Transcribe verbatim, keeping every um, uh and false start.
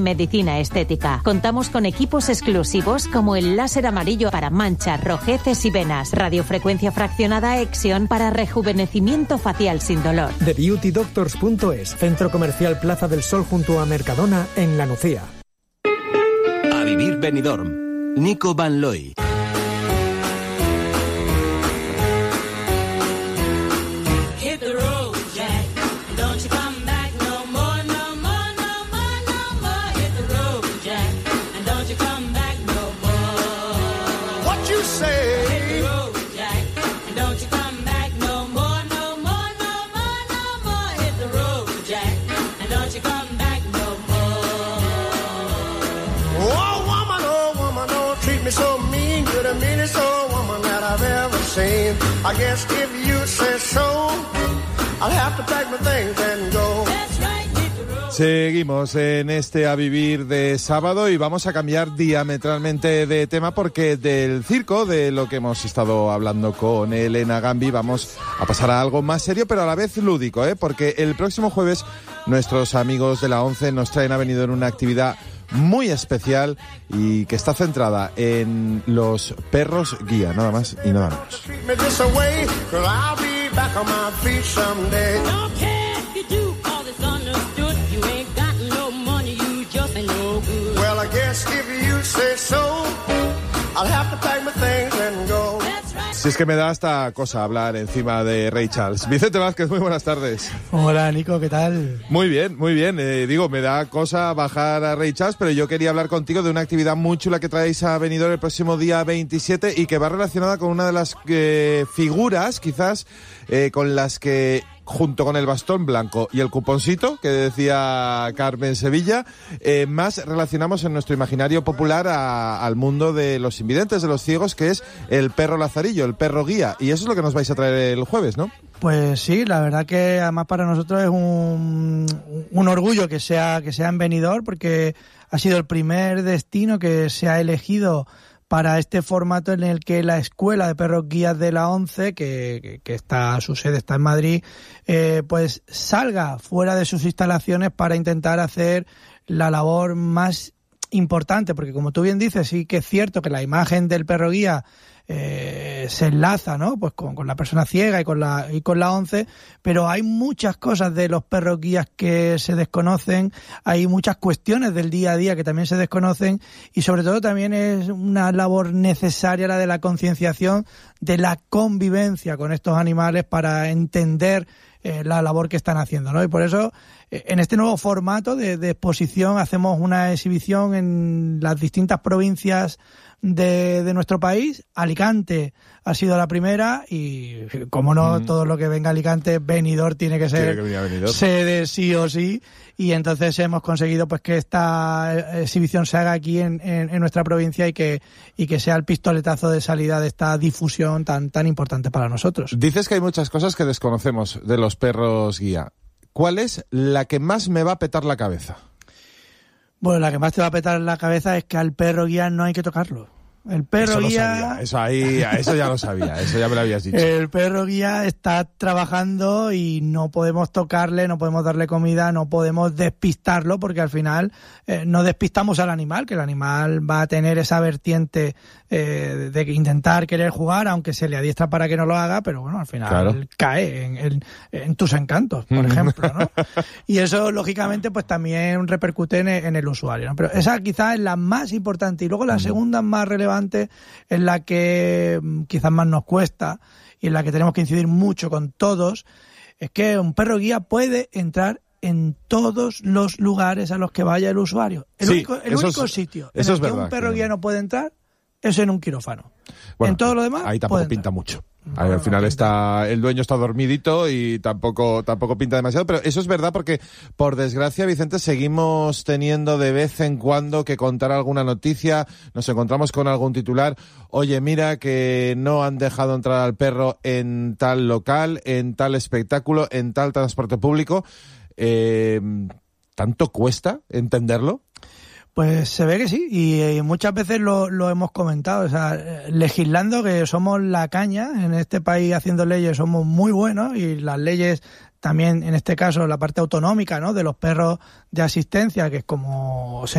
medicina estética. Contamos con equipos exclusivos como el láser amarillo para manchas, rojeces y venas, radiofrecuencia fraccionada Exion para rejuvenecimiento facial sin dolor. The Beauty Doctors punto es, Centro Comercial Plaza del Sol junto a Mercadona en La Nucía. A vivir Benidorm. Nico Van Looy. I guess if you say so, I'll have to pack my things and go. Seguimos en este A Vivir de sábado y vamos a cambiar diametralmente de tema porque del circo, de lo que hemos estado hablando con Elena Gambi, vamos a pasar a algo más serio pero a la vez lúdico, ¿eh? Porque el próximo jueves nuestros amigos de la ONCE nos traen a Benidorm una actividad muy especial y que está centrada en los perros guía, nada más y nada menos. Si es que me da hasta cosa hablar encima de Ray Charles. Vicente Vázquez, muy buenas tardes. Hola, Nico, ¿qué tal? Muy bien, muy bien. Eh, digo, me da cosa bajar a Ray Charles, pero yo quería hablar contigo de una actividad muy chula que traéis a Benidorm el próximo día veintisiete y que va relacionada con una de las eh, figuras, quizás, eh, con las que, junto con el bastón blanco y el cuponcito, que decía Carmen Sevilla, eh, más relacionamos en nuestro imaginario popular a, al mundo de los invidentes, de los ciegos, que es el perro lazarillo, el perro guía. Y eso es lo que nos vais a traer el jueves, ¿no? Pues sí, la verdad que además para nosotros es un, un orgullo que sea, que sea en Benidorm, porque ha sido el primer destino que se ha elegido para este formato en el que la Escuela de Perros Guías de la ONCE, que, que, que está, su sede está en Madrid, eh, pues salga fuera de sus instalaciones para intentar hacer la labor más importante, porque como tú bien dices, sí que es cierto que la imagen del perro guía eh, se enlaza, ¿no? Pues con, con la persona ciega y con la y con la ONCE, pero hay muchas cosas de los perros guías que se desconocen, hay muchas cuestiones del día a día que también se desconocen y sobre todo también es una labor necesaria la de la concienciación de la convivencia con estos animales para entender eh, la labor que están haciendo, ¿no? Y por eso eh, en este nuevo formato de, de exposición hacemos una exhibición en las distintas provincias de, de nuestro país. Alicante ha sido la primera y, como no, mm. todo lo que venga a Alicante, Benidorm tiene que ser tiene que sede sí o sí, y entonces hemos conseguido pues que esta exhibición se haga aquí en, en, en nuestra provincia y que, y que sea el pistoletazo de salida de esta difusión tan, tan importante para nosotros. Dices que hay muchas cosas que desconocemos de los perros guía. ¿Cuál es la que más me va a petar la cabeza? Bueno, la que más te va a petar la cabeza es que al perro guía no hay que tocarlo. El perro eso guía... Lo sabía. Eso, ahí, eso ya lo sabía, eso ya me lo habías dicho. El perro guía está trabajando y no podemos tocarle, no podemos darle comida, no podemos despistarlo, porque al final eh, no despistamos al animal, que el animal va a tener esa vertiente eh, de intentar querer jugar, aunque se le adiestra para que no lo haga, pero bueno, al final claro. cae en, en, en tus encantos, por ejemplo, ¿no? Y eso, lógicamente, pues también repercute en, en el usuario, ¿no? Pero esa quizás es la más importante. Y luego la segunda más relevante, en la que quizás más nos cuesta y en la que tenemos que incidir mucho con todos, es que un perro guía puede entrar en todos los lugares a los que vaya el usuario. El sí, único, el único es, sitio en el que verdad, un perro guía no puede entrar es en un quirófano. Bueno, en todo lo demás ahí tampoco pinta mucho. Ahí, al final está el dueño está dormidito y tampoco tampoco pinta demasiado, pero eso es verdad porque, por desgracia, Vicente, seguimos teniendo de vez en cuando que contar alguna noticia, nos encontramos con algún titular, oye, mira que no han dejado entrar al perro en tal local, en tal espectáculo, en tal transporte público. Eh, ¿Tanto cuesta entenderlo? Pues se ve que sí, y, y muchas veces lo, lo hemos comentado, o sea, legislando que somos la caña, en este país haciendo leyes somos muy buenos, y las leyes también, en este caso, la parte autonómica, ¿no?, de los perros de asistencia, que es como se